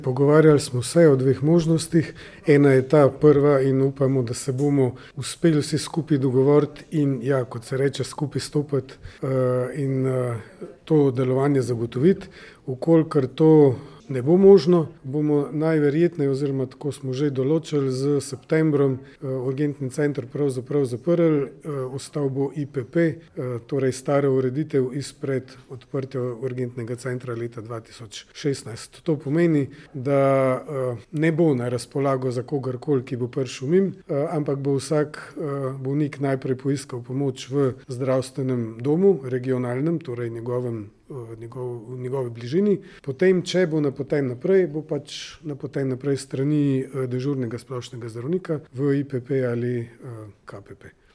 Pogovarjali smo se o dveh možnostih. Ena je ta prva in upamo, da se bomo uspeli vsi skupaj dogovoriti in, ja, kot se reče, skupaj stopiti in to delovanje zagotoviti. Vkolikor to ne bo možno, bomo najverjetneje, oziroma tako smo že določili, s septembrom urgentni center pravzaprav zaprli, ostal bo IPP, torej stara ureditev izpred odprtja urgentnega centra leta 2016. To pomeni, da ne bo na razpolago za kogarkoli, ki bo prišel mimo, ampak bo vsak bolnik najprej poiskal pomoč v zdravstvenem domu, regionalnem, torej v njegovi bližini. Potem, če bo napoten naprej, bo pač napoten naprej s strani dežurnega splošnega zdravnika v IPP ali KPP.